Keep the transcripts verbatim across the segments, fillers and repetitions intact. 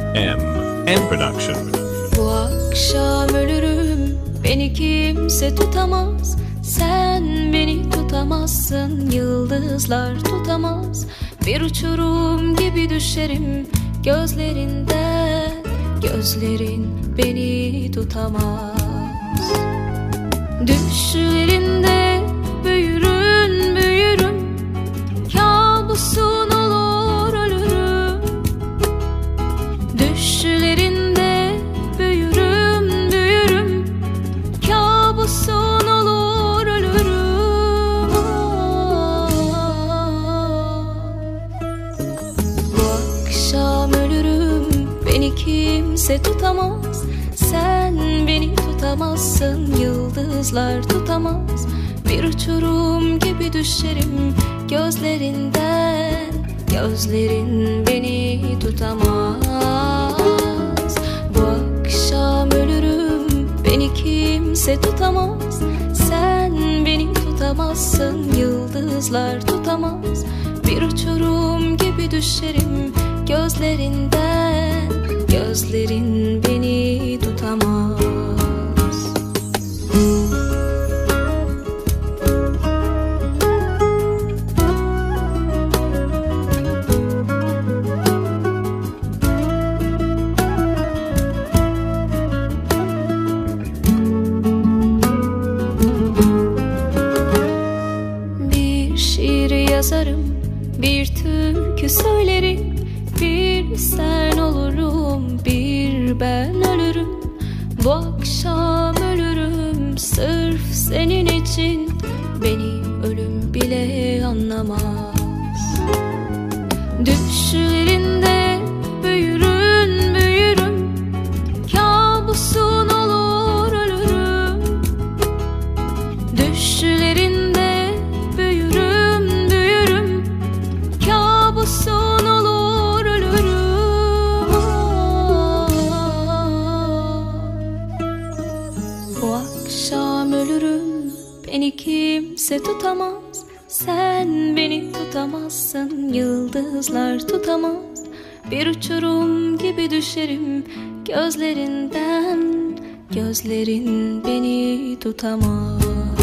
M N Production. Bu akşam ölürüm, beni kimse tutamaz. Sen beni tutamazsın, yıldızlar tutamaz. Bir uçurum gibi düşerim gözlerinden. Gözlerin beni tutamaz. Düşlerinde büyürüm, büyürüm. Kabusun olur ölürüm. Düşlerinde büyürüm, büyürüm. Kabusun olur ölürüm. Bu akşam ölürüm, beni kimse tutamaz. Sen beni tutamazsın, yıldızlar tutamaz. Bir uçurum gibi düşerim gözlerinden. Gözlerin beni tutamaz. Bu akşam ölürüm, beni kimse tutamaz. Sen beni tutamazsın, yıldızlar tutamaz. Bir uçurum gibi düşerim gözlerinden. Gözlerin beni tutamaz. Bir şiir yazarım, bir türkü söylerim. Bir sen olurum, bir ben ölürüm. Bu akşam ölürüm sırf senin için. Beni ölüm bile anlamaz. Düşlerinde büyürüm, büyürüm. Kabusun olur ölürüm. Düşlerinde büyürüm, büyürüm. Kabusun olur ölürüm. Bu akşam ölürüm, beni kimse tutamaz. Sen beni tutamazsın, yıldızlar tutamaz. Bir uçurum gibi düşerim gözlerinden. Gözlerin beni tutamaz.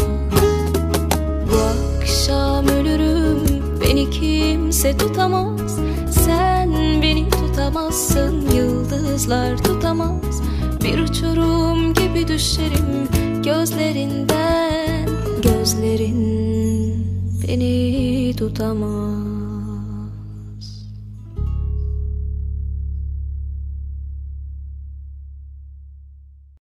Bu akşam ölürüm, beni kimse tutamaz. Sen beni tutamazsın, yıldızlar tutamaz. Bir uçurum gibi düşerim gözlerinden. Gözlerin beni tutamaz.